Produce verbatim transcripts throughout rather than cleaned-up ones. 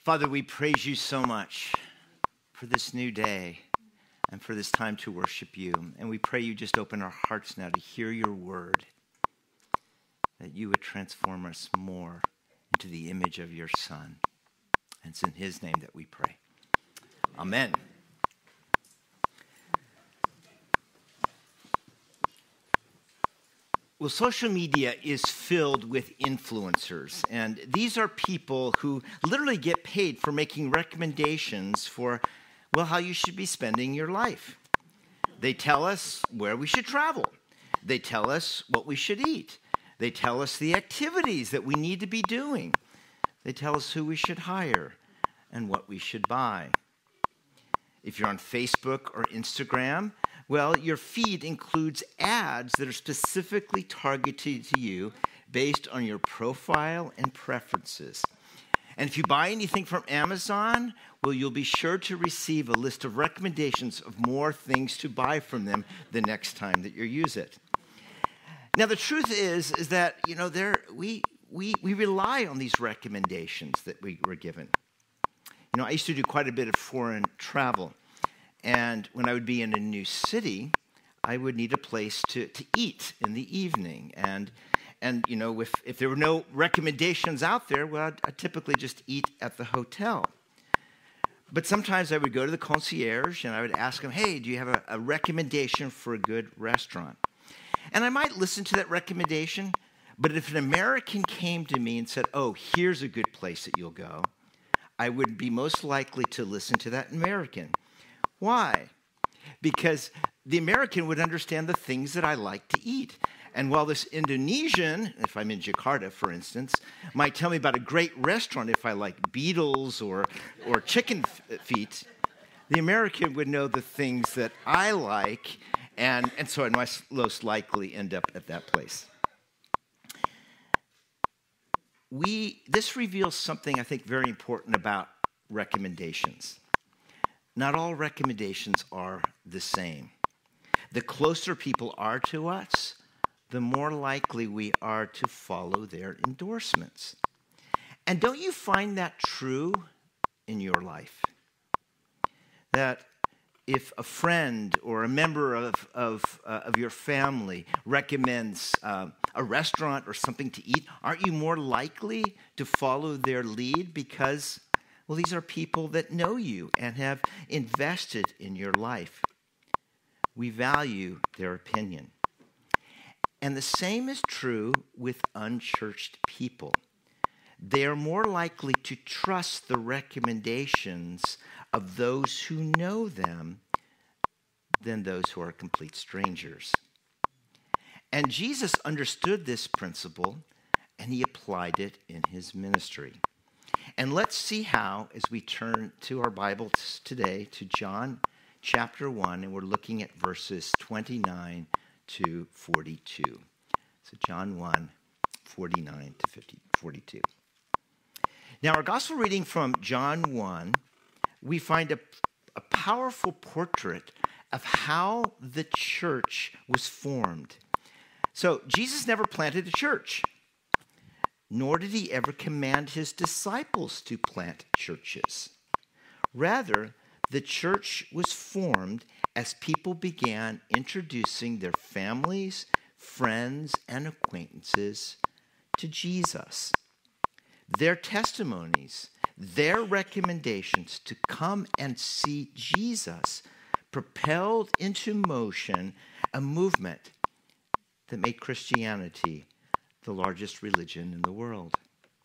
Father, we praise you so much for this new day and for this time to worship you. And we pray you just open our hearts now to hear your word, that you would transform us more into the image of your Son. And it's in his name that we pray. Amen. Well, social media is filled with influencers, and these are people who literally get paid for making recommendations for, well, how you should be spending your life. They tell us where we should travel. They tell us what we should eat. They tell us the activities that we need to be doing. They tell us who we should hire and what we should buy. If you're on Facebook or Instagram, well, your feed includes ads that are specifically targeted to you based on your profile and preferences. And if you buy anything from Amazon, well, you'll be sure to receive a list of recommendations of more things to buy from them the next time that you use it. Now, the truth is, is that, you know, there we we we rely on these recommendations that we were given. You know, I used to do quite a bit of foreign travel. And when I would be in a new city, I would need a place to, to eat in the evening. And, and you know, if, if there were no recommendations out there, well, I'd, I'd typically just eat at the hotel. But sometimes I would go to the concierge and I would ask him, hey, do you have a, a recommendation for a good restaurant? And I might listen to that recommendation, but if an American came to me and said, oh, here's a good place that you'll go, I would be most likely to listen to that American. Why? Because the American would understand the things that I like to eat. And while this Indonesian, if I'm in Jakarta, for instance, might tell me about a great restaurant if I like beetles or, or chicken feet, the American would know the things that I like, and, and so I'd most likely end up at that place. We, this reveals something I think very important about recommendations. Not all recommendations are the same. The closer people are to us, the more likely we are to follow their endorsements. And don't you find that true in your life? That if a friend or a member of, of, uh, of your family recommends uh, a restaurant or something to eat, aren't you more likely to follow their lead because, well, these are people that know you and have invested in your life. We value their opinion. And the same is true with unchurched people. They are more likely to trust the recommendations of those who know them than those who are complete strangers. And Jesus understood this principle, and he applied it in his ministry. And let's see how as we turn to our Bibles today to John chapter one, and we're looking at verses twenty-nine to forty-two. So John one, forty-nine to forty-two. Now, our gospel reading from John one, we find a, a powerful portrait of how the church was formed. So Jesus never planted a church, nor did he ever command his disciples to plant churches. Rather, the church was formed as people began introducing their families, friends, and acquaintances to Jesus. Their testimonies, their recommendations to come and see Jesus propelled into motion a movement that made Christianity the largest religion in the world.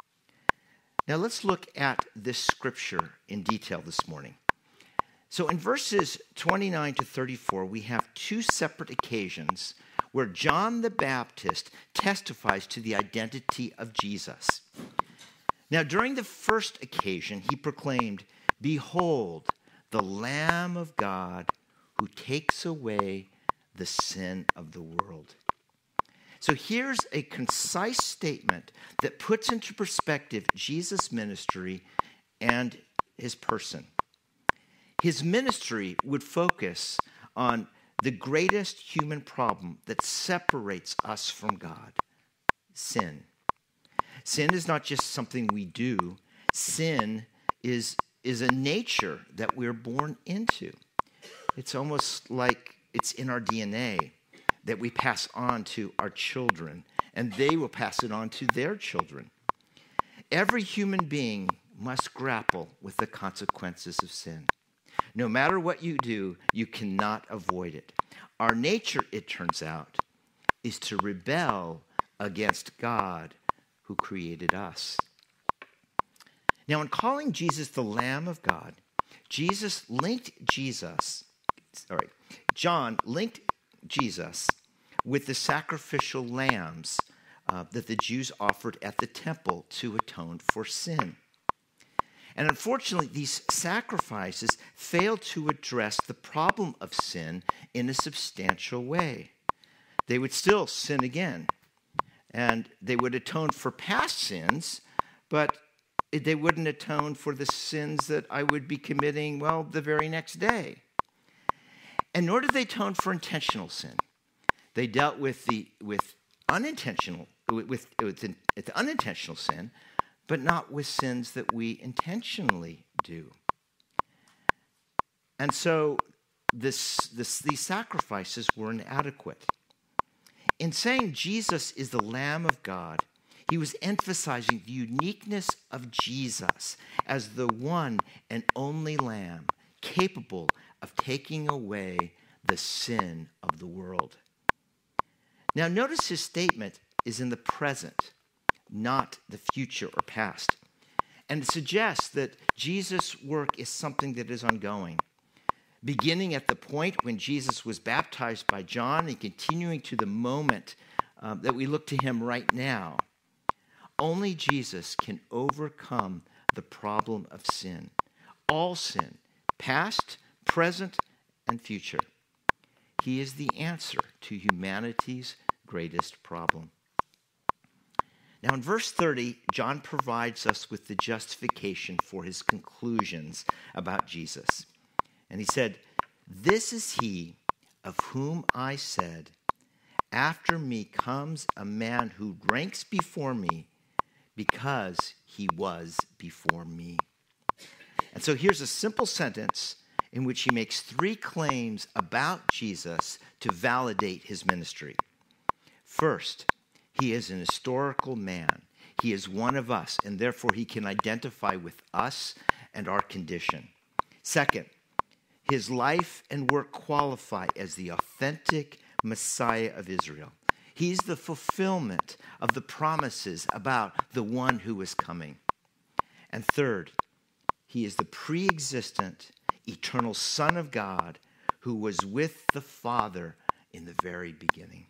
Now let's look at this scripture in detail this morning. So in verses twenty-nine to thirty-four, we have two separate occasions where John the Baptist testifies to the identity of Jesus. Now, during the first occasion, he proclaimed, "Behold, the Lamb of God who takes away the sin of the world." So here's a concise statement that puts into perspective Jesus' ministry and his person. His ministry would focus on the greatest human problem that separates us from God: sin. Sin is not just something we do. Sin is, is a nature that we're born into. It's almost like it's in our D N A that we pass on to our children, and they will pass it on to their children. Every human being must grapple with the consequences of sin. No matter what you do, you cannot avoid it. Our nature, it turns out, is to rebel against God who created us. Now, in calling Jesus the Lamb of God, Jesus linked Jesus, sorry, John linked Jesus with the sacrificial lambs uh, that the Jews offered at the temple to atone for sin. And unfortunately, these sacrifices failed to address the problem of sin in a substantial way. They would still sin again, and they would atone for past sins, but they wouldn't atone for the sins that I would be committing, well, the very next day. And nor did they atone for intentional sin. They dealt with the with unintentional with, with, with the, the unintentional sin, but not with sins that we intentionally do. And so this, this, these sacrifices were inadequate. In saying Jesus is the Lamb of God, he was emphasizing the uniqueness of Jesus as the one and only Lamb capable of taking away the sin of the world. Now, notice his statement is in the present, not the future or past. And it suggests that Jesus' work is something that is ongoing, beginning at the point when Jesus was baptized by John and continuing to the moment uh, that we look to him right now. Only Jesus can overcome the problem of sin, all sin, past, present, and future. He is the answer to humanity's greatest problem. Now, in verse thirty, John provides us with the justification for his conclusions about Jesus. And he said, "This is he of whom I said, 'After me comes a man who ranks before me, because he was before me.'" And so here's a simple sentence in which he makes three claims about Jesus to validate his ministry. First, he is an historical man. He is one of us, and therefore he can identify with us and our condition. Second, his life and work qualify as the authentic Messiah of Israel. He's the fulfillment of the promises about the one who is coming. And third, he is the pre-existent, eternal Son of God who was with the Father in the very beginning.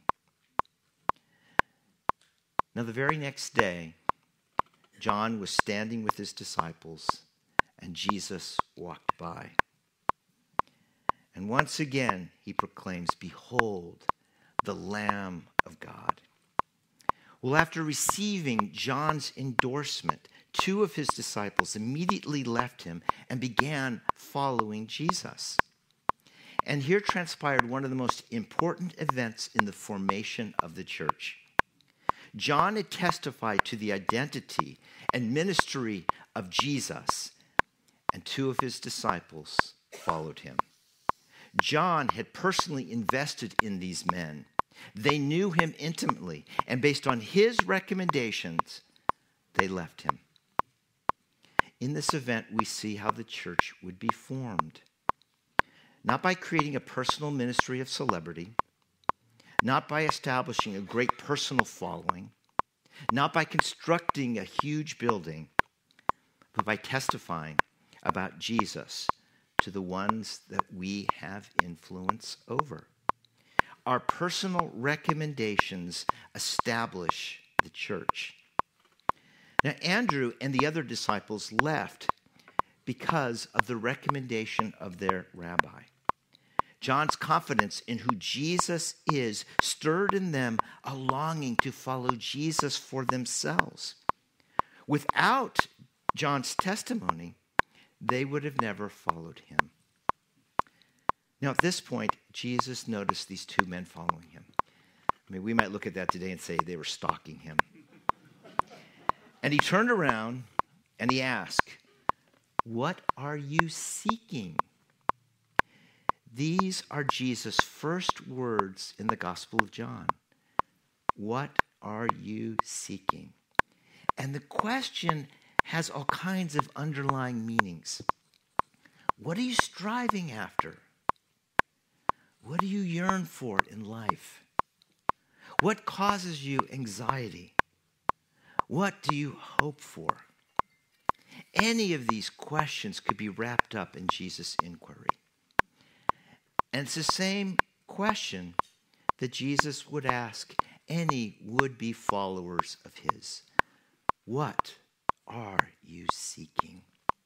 Now, the very next day, John was standing with his disciples, and Jesus walked by. And once again, he proclaims, "Behold, the Lamb of God." Well, after receiving John's endorsement, two of his disciples immediately left him and began following Jesus. And here transpired one of the most important events in the formation of the church. John had testified to the identity and ministry of Jesus, and two of his disciples followed him. John had personally invested in these men. They knew him intimately, and based on his recommendations, they left him. In this event, we see how the church would be formed. Not by creating a personal ministry of celebrity, not by establishing a great personal following, not by constructing a huge building, but by testifying about Jesus to the ones that we have influence over. Our personal recommendations establish the church. Now, Andrew and the other disciples left because of the recommendation of their rabbi. John's confidence in who Jesus is stirred in them a longing to follow Jesus for themselves. Without John's testimony, they would have never followed him. Now, at this point, Jesus noticed these two men following him. I mean, we might look at that today and say they were stalking him. And he turned around and he asked, What are you seeking? These are Jesus' first words in the Gospel of John. What are you seeking? And the question has all kinds of underlying meanings. What are you striving after? What do you yearn for in life? What causes you anxiety? What do you hope for? Any of these questions could be wrapped up in Jesus' inquiry. And it's the same question that Jesus would ask any would-be followers of his. What are you seeking?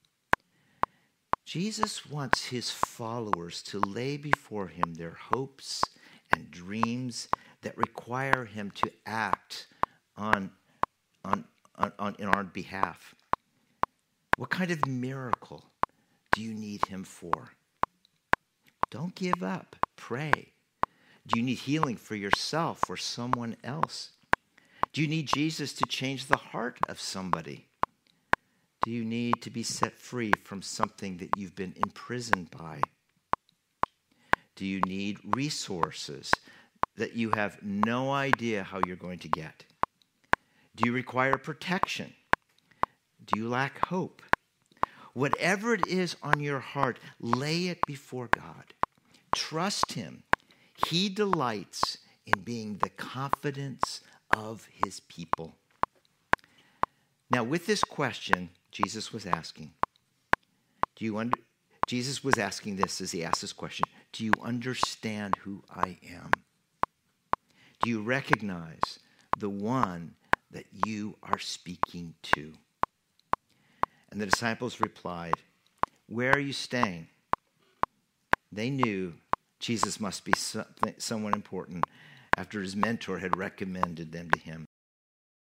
Jesus wants his followers to lay before him their hopes and dreams that require him to act on, on, on, on in our behalf. What kind of miracle do you need him for? Don't give up. Pray. Do you need healing for yourself or someone else? Do you need Jesus to change the heart of somebody? Do you need to be set free from something that you've been imprisoned by? Do you need resources that you have no idea how you're going to get? Do you require protection? Do you lack hope? Whatever it is on your heart, lay it before God. Trust him. He delights in being the confidence of his people. Now, with this question, Jesus was asking, do you under, Jesus was asking this as he asked this question, do you understand who I am? Do you recognize the one that you are speaking to? And the disciples replied, where are you staying? They knew Jesus must be something, someone important after his mentor had recommended them to him.